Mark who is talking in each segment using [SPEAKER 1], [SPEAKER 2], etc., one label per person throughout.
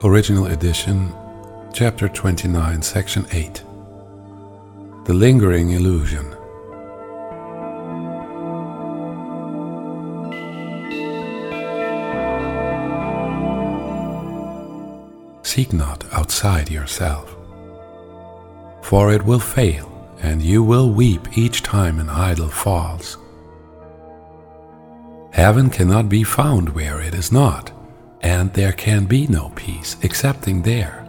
[SPEAKER 1] Original Edition, Chapter 29, Section 8. The Lingering Illusion. Seek not outside yourself, for it will fail, and you will weep each time an idol falls. Heaven cannot be found where it is not, and there can be no peace excepting there.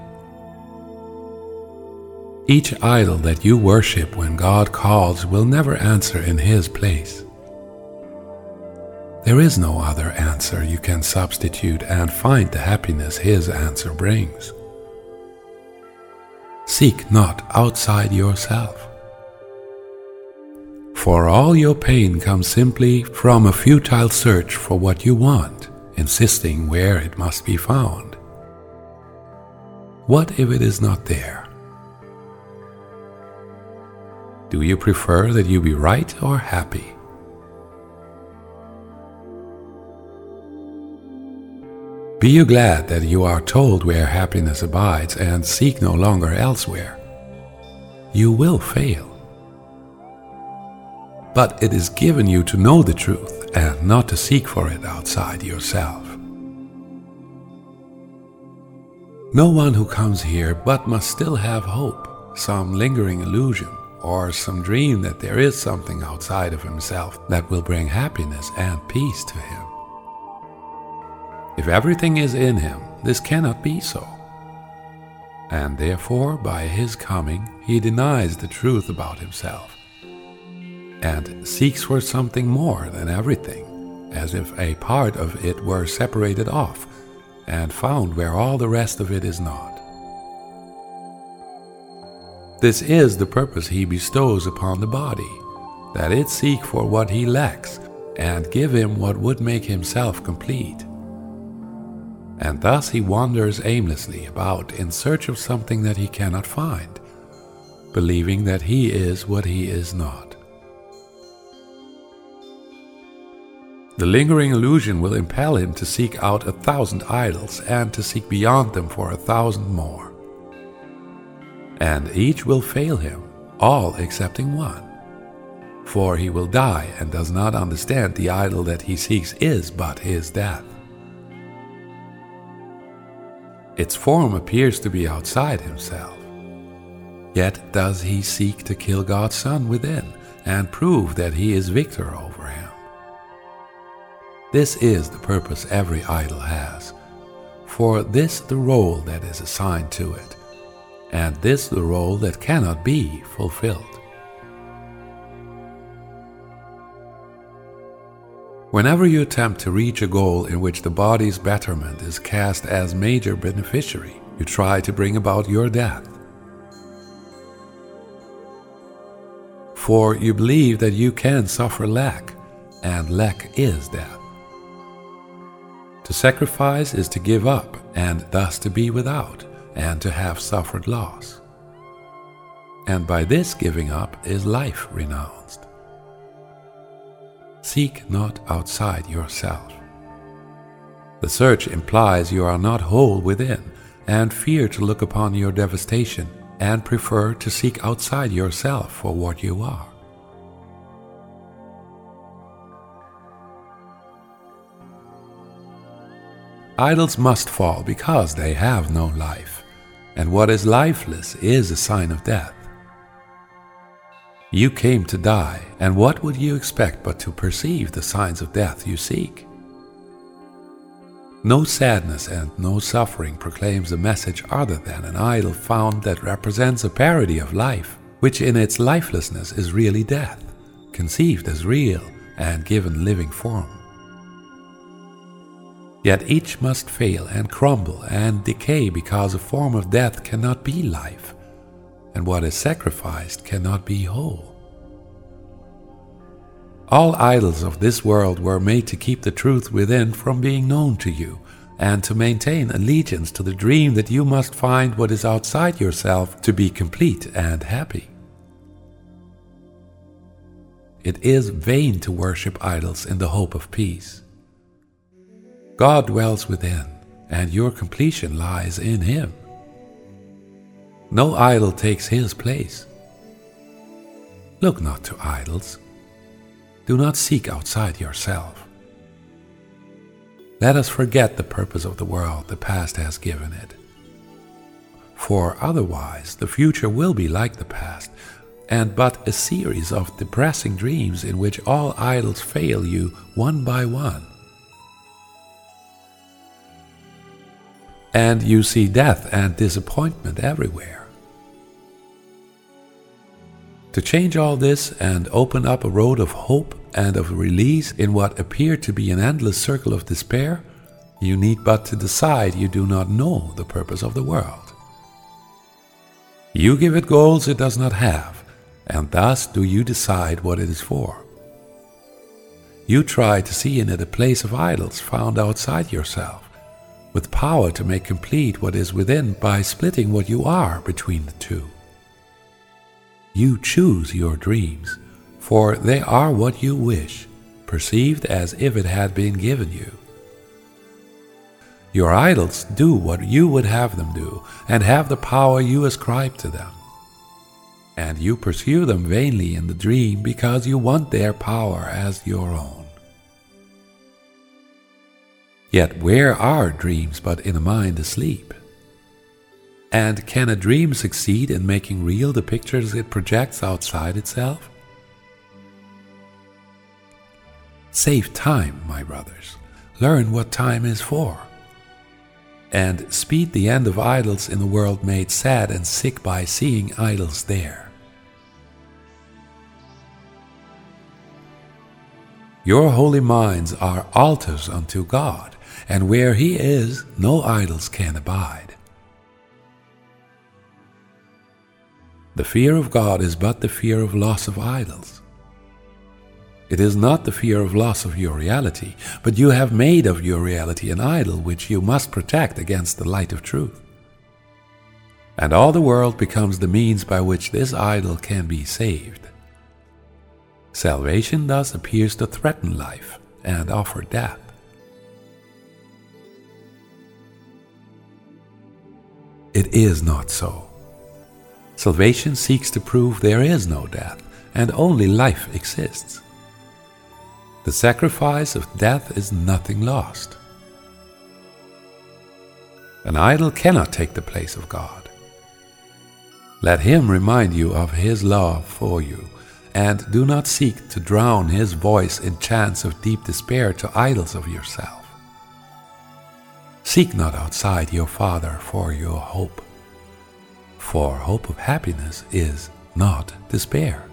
[SPEAKER 1] Each idol that you worship when God calls will never answer in His place. There is no other answer you can substitute and find the happiness His answer brings. Seek not outside yourself, for all your pain comes simply from a futile search for what you want, insisting where it must be found. What if it is not there? Do you prefer that you be right or happy? Be you glad that you are told where happiness abides and seek no longer elsewhere. You will fail. But it is given you to know the truth and not to seek for it outside yourself. No one who comes here but must still have hope, some lingering illusion, or some dream that there is something outside of himself that will bring happiness and peace to him. If everything is in him, this cannot be so. And therefore, by his coming, he denies the truth about himself and seeks for something more than everything, as if a part of it were separated off and found where all the rest of it is not. This is the purpose he bestows upon the body, that it seek for what he lacks and give him what would make himself complete. And thus he wanders aimlessly about in search of something that he cannot find, believing that he is what he is not. The lingering illusion will impel him to seek out 1,000 idols and to seek beyond them for 1,000 more. And each will fail him, all excepting one. For he will die and does not understand the idol that he seeks is but his death. Its form appears to be outside himself. Yet does he seek to kill God's Son within and prove that he is victor over him. This is the purpose every idol has, for this the role that is assigned to it, and this the role that cannot be fulfilled. Whenever you attempt to reach a goal in which the body's betterment is cast as major beneficiary, you try to bring about your death. For you believe that you can suffer lack, and lack is death. To sacrifice is to give up, and thus to be without, and to have suffered loss. And by this giving up is life renounced. Seek not outside yourself. The search implies you are not whole within, and fear to look upon your devastation, and prefer to seek outside yourself for what you are. Idols must fall because they have no life, and what is lifeless is a sign of death. You came to die, and what would you expect but to perceive the signs of death you seek? No sadness and no suffering proclaims a message other than an idol found that represents a parody of life, which in its lifelessness is really death, conceived as real and given living form. Yet each must fail and crumble and decay because a form of death cannot be life, and what is sacrificed cannot be whole. All idols of this world were made to keep the truth within from being known to you, and to maintain allegiance to the dream that you must find what is outside yourself to be complete and happy. It is vain to worship idols in the hope of peace. God dwells within, and your completion lies in Him. No idol takes His place. Look not to idols. Do not seek outside yourself. Let us forget the purpose of the world the past has given it. For otherwise the future will be like the past, and but a series of depressing dreams in which all idols fail you one by one. And you see death and disappointment everywhere. To change all this and open up a road of hope and of release in what appeared to be an endless circle of despair, you need but to decide you do not know the purpose of the world. You give it goals it does not have, and thus do you decide what it is for. You try to see in it a place of idols found outside yourself, with power to make complete what is within by splitting what you are between the two. You choose your dreams, for they are what you wish, perceived as if it had been given you. Your idols do what you would have them do, and have the power you ascribe to them. And you pursue them vainly in the dream because you want their power as your own. Yet where are dreams but in a mind asleep? And can a dream succeed in making real the pictures it projects outside itself? Save time, my brothers. Learn what time is for. And speed the end of idols in a world made sad and sick by seeing idols there. Your holy minds are altars unto God, and where He is, no idols can abide. The fear of God is but the fear of loss of idols. It is not the fear of loss of your reality, but you have made of your reality an idol which you must protect against the light of truth. And all the world becomes the means by which this idol can be saved. Salvation thus appears to threaten life and offer death. It is not so. Salvation seeks to prove there is no death, and only life exists. The sacrifice of death is nothing lost. An idol cannot take the place of God. Let Him remind you of His love for you, and do not seek to drown His voice in chants of deep despair to idols of yourself. Seek not outside your Father for your hope, for hope of happiness is not despair.